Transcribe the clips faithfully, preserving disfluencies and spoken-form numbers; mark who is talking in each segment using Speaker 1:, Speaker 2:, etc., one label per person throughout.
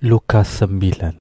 Speaker 1: Lukas sembilan.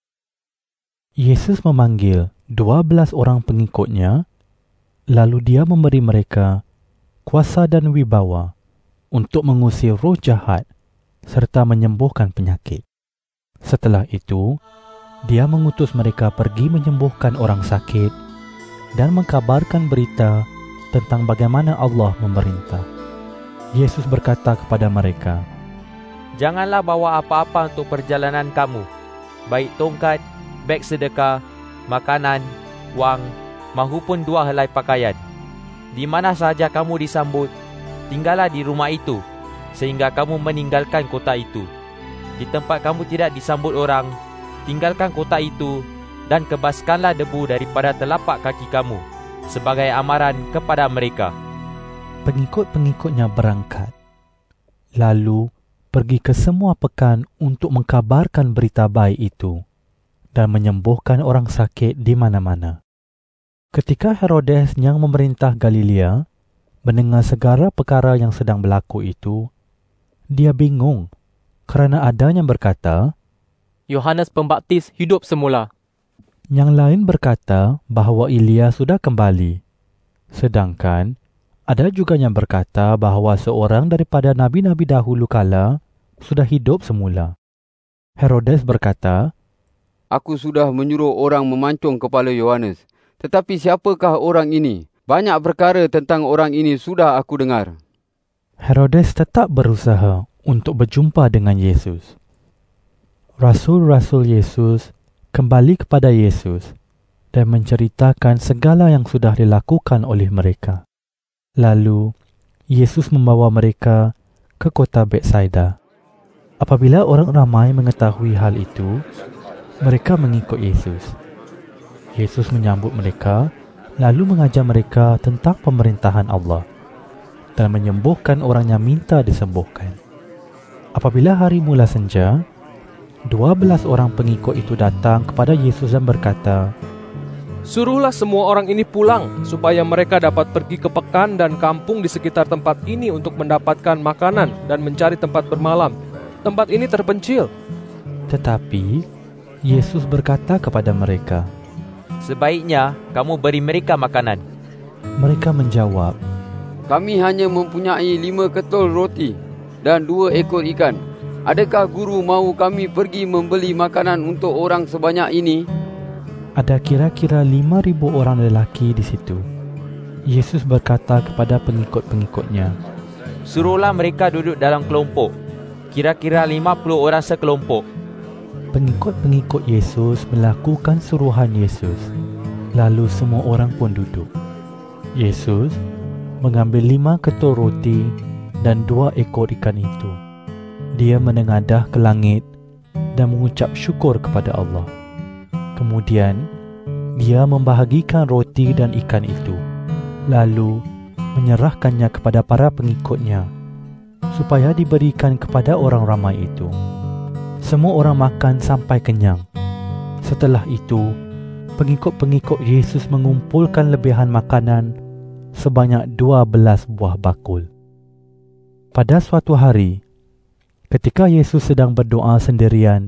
Speaker 1: Yesus memanggil dua belas orang pengikutnya, lalu dia memberi mereka kuasa dan wibawa untuk mengusir roh jahat serta menyembuhkan penyakit. Setelah itu, dia mengutus mereka pergi menyembuhkan orang sakit dan mengkabarkan berita tentang bagaimana Allah memerintah. Yesus berkata kepada mereka,
Speaker 2: "Janganlah bawa apa-apa untuk perjalanan kamu, baik tongkat, beg sedekah, makanan, wang, mahupun dua helai pakaian. Di mana sahaja kamu disambut, tinggallah di rumah itu, sehingga kamu meninggalkan kota itu. Di tempat kamu tidak disambut orang, tinggalkan kota itu, dan kebaskanlah debu daripada telapak kaki kamu, sebagai amaran kepada mereka."
Speaker 1: Pengikut-pengikutnya berangkat, lalu pergi ke semua pekan untuk mengkabarkan berita baik itu dan menyembuhkan orang sakit di mana-mana. Ketika Herodes yang memerintah Galilea mendengar segala perkara yang sedang berlaku itu, dia bingung kerana ada yang berkata,
Speaker 3: Yohanes Pembaptis hidup semula.
Speaker 1: Yang lain berkata bahawa Elia sudah kembali. Sedangkan ada juga yang berkata bahawa seorang daripada nabi-nabi dahulu kala sudah hidup semula. Herodes berkata,
Speaker 4: "Aku sudah menyuruh orang memancung kepala Yohanes. Tetapi siapakah orang ini? Banyak perkara tentang orang ini sudah aku dengar."
Speaker 1: Herodes tetap berusaha untuk berjumpa dengan Yesus. Rasul-rasul Yesus kembali kepada Yesus dan menceritakan segala yang sudah dilakukan oleh mereka. Lalu, Yesus membawa mereka ke kota Betsaida. Apabila orang ramai mengetahui hal itu, mereka mengikut Yesus. Yesus menyambut mereka, lalu mengajar mereka tentang pemerintahan Allah dan menyembuhkan orang yang minta disembuhkan. Apabila hari mula senja, dua belas orang pengikut itu datang kepada Yesus dan berkata,
Speaker 3: Suruhlah semua orang ini pulang, supaya mereka dapat pergi ke pekan dan kampung di sekitar tempat ini untuk mendapatkan makanan dan mencari tempat bermalam. Tempat ini terpencil.
Speaker 1: Tetapi Yesus berkata kepada mereka,
Speaker 2: "Sebaiknya kamu beri mereka makanan."
Speaker 1: Mereka menjawab,
Speaker 4: "Kami hanya mempunyai lima ketul roti dan dua ekor ikan. Adakah guru mahu kami pergi membeli makanan untuk orang sebanyak ini?"
Speaker 1: Ada kira-kira lima ribu orang lelaki di situ. Yesus berkata kepada pengikut-pengikutnya,
Speaker 2: "Suruhlah mereka duduk dalam kelompok, kira-kira lima puluh orang sekelompok."
Speaker 1: Pengikut-pengikut Yesus melakukan suruhan Yesus. Lalu semua orang pun duduk. Yesus mengambil lima ketul roti dan dua ekor ikan itu. Dia menengadah ke langit dan mengucap syukur kepada Allah. Kemudian, dia membahagikan roti dan ikan itu, lalu menyerahkannya kepada para pengikutnya, supaya diberikan kepada orang ramai itu. Semua orang makan sampai kenyang. Setelah itu, pengikut-pengikut Yesus mengumpulkan lebihan makanan sebanyak dua belas buah bakul. Pada suatu hari, ketika Yesus sedang berdoa sendirian,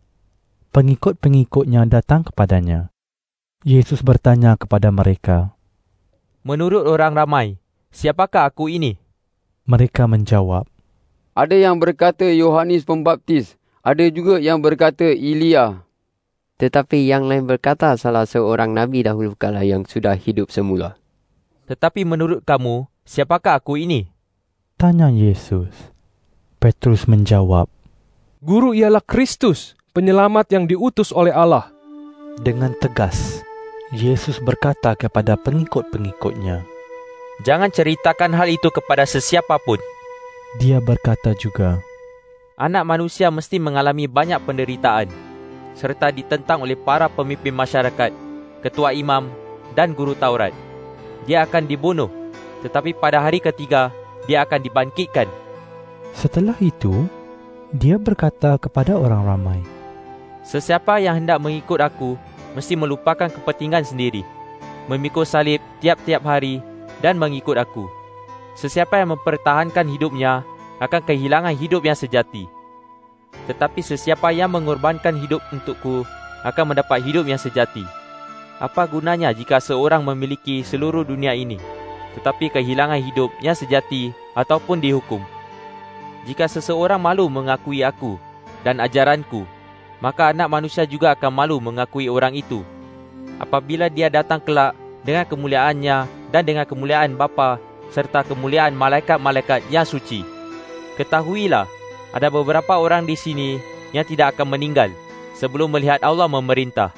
Speaker 1: pengikut-pengikutnya datang kepadanya. Yesus bertanya kepada mereka,
Speaker 2: "Menurut orang ramai, siapakah aku ini?"
Speaker 1: Mereka menjawab,
Speaker 4: "Ada yang berkata Yohanes Pembaptis, ada juga yang berkata Elia.
Speaker 5: Tetapi yang lain berkata salah seorang nabi dahulu kala yang sudah hidup semula."
Speaker 2: "Tetapi menurut kamu, siapakah aku ini?"
Speaker 1: tanya Yesus. Petrus menjawab,
Speaker 3: Guru ialah Kristus, penyelamat yang diutus oleh Allah.
Speaker 1: Dengan tegas, Yesus berkata kepada pengikut-pengikutnya,
Speaker 2: "Jangan ceritakan hal itu kepada sesiapa pun."
Speaker 1: Dia berkata juga,
Speaker 2: "Anak manusia mesti mengalami banyak penderitaan, serta ditentang oleh para pemimpin masyarakat, ketua imam dan guru Taurat. Dia akan dibunuh, tetapi pada hari ketiga, dia akan dibangkitkan."
Speaker 1: Setelah itu, dia berkata kepada orang ramai,
Speaker 2: "Sesiapa yang hendak mengikut aku, mesti melupakan kepentingan sendiri, memikul salib tiap-tiap hari dan mengikut aku. Sesiapa yang mempertahankan hidupnya, akan kehilangan hidup yang sejati. Tetapi sesiapa yang mengorbankan hidup untukku akan mendapat hidup yang sejati. Apa gunanya jika seorang memiliki seluruh dunia ini, tetapi kehilangan hidup yang sejati ataupun dihukum? Jika seseorang malu mengakui aku dan ajaranku, maka Anak Manusia juga akan malu mengakui orang itu, apabila dia datang kelak dengan kemuliaannya dan dengan kemuliaan Bapa serta kemuliaan malaikat-malaikat yang suci. Ketahuilah, ada beberapa orang di sini yang tidak akan meninggal sebelum melihat Allah memerintah.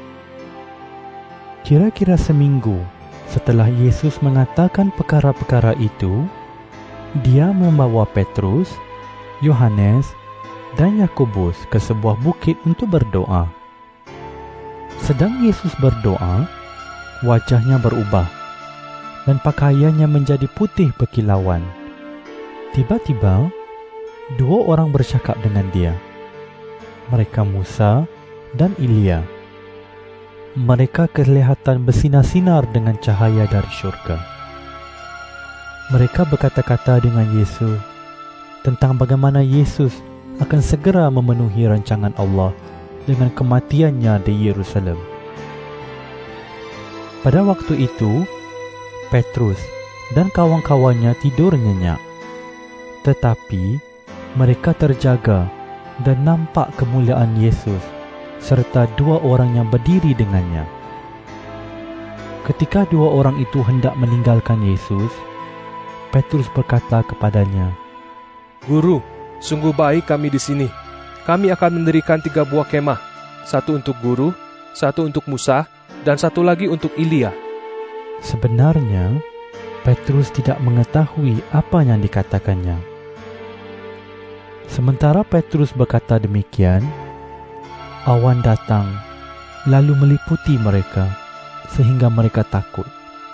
Speaker 1: Kira-kira seminggu setelah Yesus mengatakan perkara-perkara itu, dia membawa Petrus, Yohanes dan Yakobus ke sebuah bukit untuk berdoa. Sedang Yesus berdoa, wajahnya berubah dan pakaiannya menjadi putih berkilauan. Tiba-tiba, dua orang bercakap dengan dia. Mereka Musa dan Elia. Mereka kelihatan bersinar-sinar dengan cahaya dari syurga. Mereka berkata-kata dengan Yesus tentang bagaimana Yesus akan segera memenuhi rancangan Allah dengan kematiannya di Yerusalem. Pada waktu itu, Petrus dan kawan-kawannya tidur nyenyak. Tetapi mereka terjaga dan nampak kemuliaan Yesus serta dua orang yang berdiri dengannya. Ketika dua orang itu hendak meninggalkan Yesus, Petrus berkata kepadanya,
Speaker 3: Guru, sungguh baik kami di sini. Kami akan mendirikan tiga buah kemah, satu untuk guru, satu untuk Musa, dan satu lagi untuk Elia.
Speaker 1: Sebenarnya, Petrus tidak mengetahui apa yang dikatakannya. Sementara Petrus berkata demikian, awan datang lalu meliputi mereka sehingga mereka takut.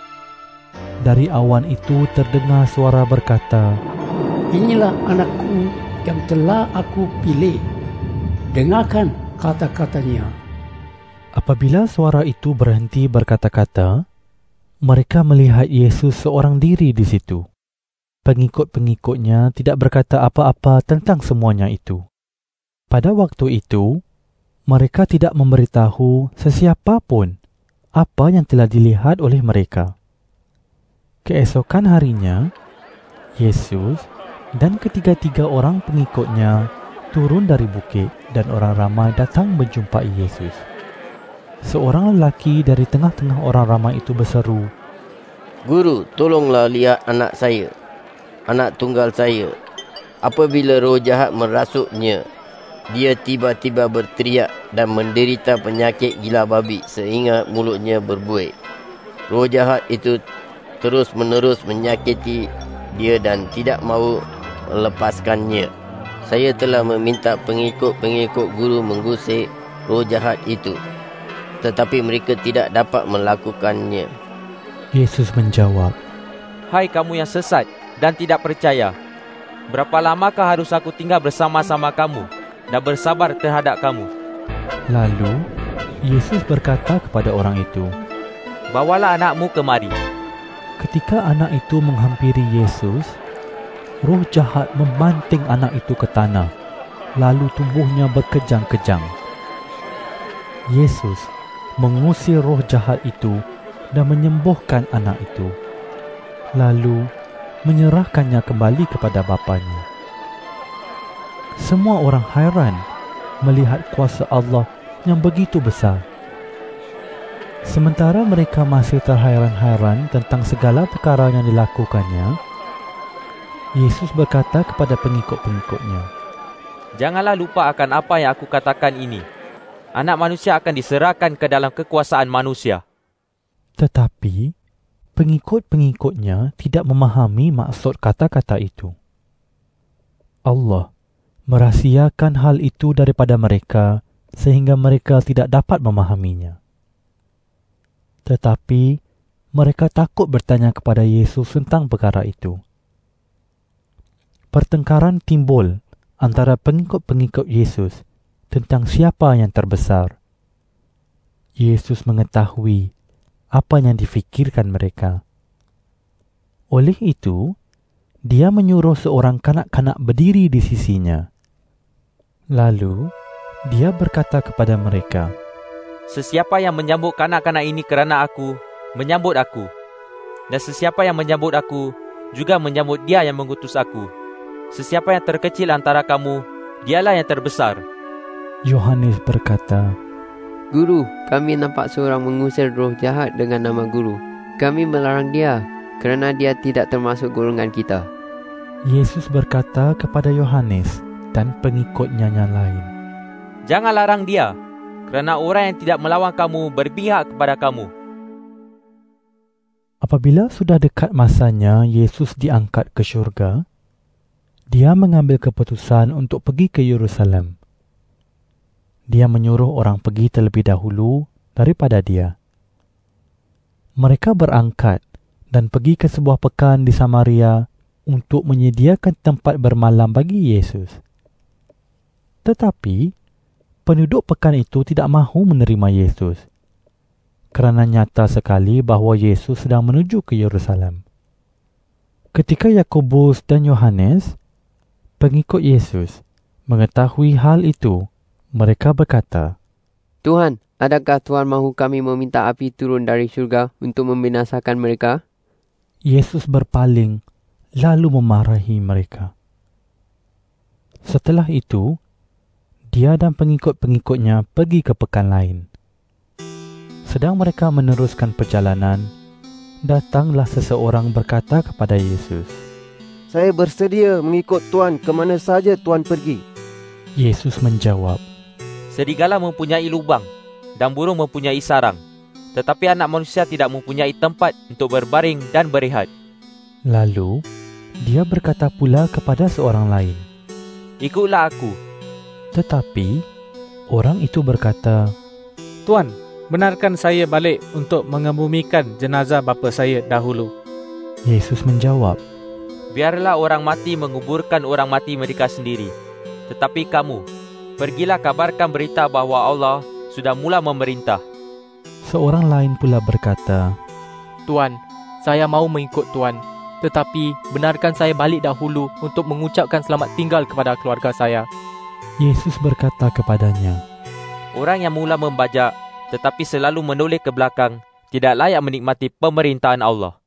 Speaker 1: Dari awan itu terdengar suara berkata,
Speaker 6: Inilah anakku yang telah aku pilih. Dengarkan kata-katanya.
Speaker 1: Apabila suara itu berhenti berkata-kata, mereka melihat Yesus seorang diri di situ. Pengikut-pengikutnya tidak berkata apa-apa tentang semuanya itu. Pada waktu itu, mereka tidak memberitahu sesiapa pun apa yang telah dilihat oleh mereka. Keesokan harinya, Yesus dan ketiga-tiga orang pengikutnya turun dari bukit dan orang ramai datang menjumpai Yesus. Seorang lelaki dari tengah-tengah orang ramai itu berseru,
Speaker 7: Guru, tolonglah lihat anak saya, anak tunggal saya. Apabila roh jahat merasuknya, dia tiba-tiba berteriak dan menderita penyakit gila babi sehingga mulutnya berbuih. Roh jahat itu terus-menerus menyakiti dia dan tidak mahu melepaskannya. Saya telah meminta pengikut-pengikut guru mengusir roh jahat itu, tetapi mereka tidak dapat melakukannya.
Speaker 1: Yesus menjawab,
Speaker 2: Hai kamu yang sesat dan tidak percaya, berapa lamakah harus aku tinggal bersama-sama kamu dan bersabar terhadap kamu?
Speaker 1: Lalu Yesus berkata kepada orang itu,
Speaker 2: Bawalah anakmu kemari.
Speaker 1: Ketika anak itu menghampiri Yesus, roh jahat membanting anak itu ke tanah, lalu tubuhnya berkejang-kejang. Yesus mengusir roh jahat itu dan menyembuhkan anak itu, lalu menyerahkannya kembali kepada bapanya. Semua orang hairan melihat kuasa Allah yang begitu besar. Sementara mereka masih terhairan-hairan tentang segala perkara yang dilakukannya, Yesus berkata kepada pengikut-pengikutnya,
Speaker 2: Janganlah lupa akan apa yang aku katakan ini. Anak manusia akan diserahkan ke dalam kekuasaan manusia.
Speaker 1: Tetapi pengikut-pengikutnya tidak memahami maksud kata-kata itu. Allah merahsiakan hal itu daripada mereka sehingga mereka tidak dapat memahaminya. Tetapi mereka takut bertanya kepada Yesus tentang perkara itu. Pertengkaran timbul antara pengikut-pengikut Yesus tentang siapa yang terbesar. Yesus mengetahui apa yang difikirkan mereka. Oleh itu, dia menyuruh seorang kanak-kanak berdiri di sisinya. Lalu, dia berkata kepada mereka,
Speaker 2: Sesiapa yang menyambut kanak-kanak ini kerana aku, menyambut aku. Dan sesiapa yang menyambut aku, juga menyambut dia yang mengutus aku. Sesiapa yang terkecil antara kamu, dialah yang terbesar.
Speaker 1: Yohanes berkata,
Speaker 5: Guru, kami nampak seorang mengusir roh jahat dengan nama Guru. Kami melarang dia, kerana dia tidak termasuk golongan kita.
Speaker 1: Yesus berkata kepada Yohanes dan pengikutnya yang lain,
Speaker 2: Jangan larang dia, kerana orang yang tidak melawan kamu berpihak kepada kamu.
Speaker 1: Apabila sudah dekat masanya Yesus diangkat ke syurga, dia mengambil keputusan untuk pergi ke Yerusalem. Dia menyuruh orang pergi terlebih dahulu daripada dia. Mereka berangkat dan pergi ke sebuah pekan di Samaria untuk menyediakan tempat bermalam bagi Yesus. Tetapi, penduduk pekan itu tidak mahu menerima Yesus, kerana nyata sekali bahawa Yesus sedang menuju ke Yerusalem. Ketika Yakobus dan Yohanes, pengikut Yesus, mengetahui hal itu, mereka berkata,
Speaker 5: Tuhan, adakah Tuhan mahu kami meminta api turun dari syurga untuk membinasakan mereka?
Speaker 1: Yesus berpaling lalu memarahi mereka. Setelah itu, dia dan pengikut-pengikutnya pergi ke pekan lain. Sedang mereka meneruskan perjalanan, datanglah seseorang berkata kepada Yesus,
Speaker 8: Saya bersedia mengikut Tuan ke mana saja Tuan pergi.
Speaker 1: Yesus menjawab,
Speaker 2: Serigala mempunyai lubang dan burung mempunyai sarang, tetapi anak manusia tidak mempunyai tempat untuk berbaring dan berehat.
Speaker 1: Lalu, dia berkata pula kepada seorang lain,
Speaker 2: Ikutlah aku.
Speaker 1: Tetapi, orang itu berkata,
Speaker 3: Tuan, benarkan saya balik untuk mengebumikan jenazah bapa saya dahulu.
Speaker 1: Yesus menjawab,
Speaker 2: Biarlah orang mati menguburkan orang mati mereka sendiri. Tetapi kamu, pergilah kabarkan berita bahawa Allah sudah mula memerintah.
Speaker 1: Seorang lain pula berkata,
Speaker 9: Tuan, saya mau mengikut Tuan. Tetapi benarkan saya balik dahulu untuk mengucapkan selamat tinggal kepada keluarga saya.
Speaker 1: Yesus berkata kepadanya,
Speaker 2: Orang yang mula membajak tetapi selalu menoleh ke belakang tidak layak menikmati pemerintahan Allah.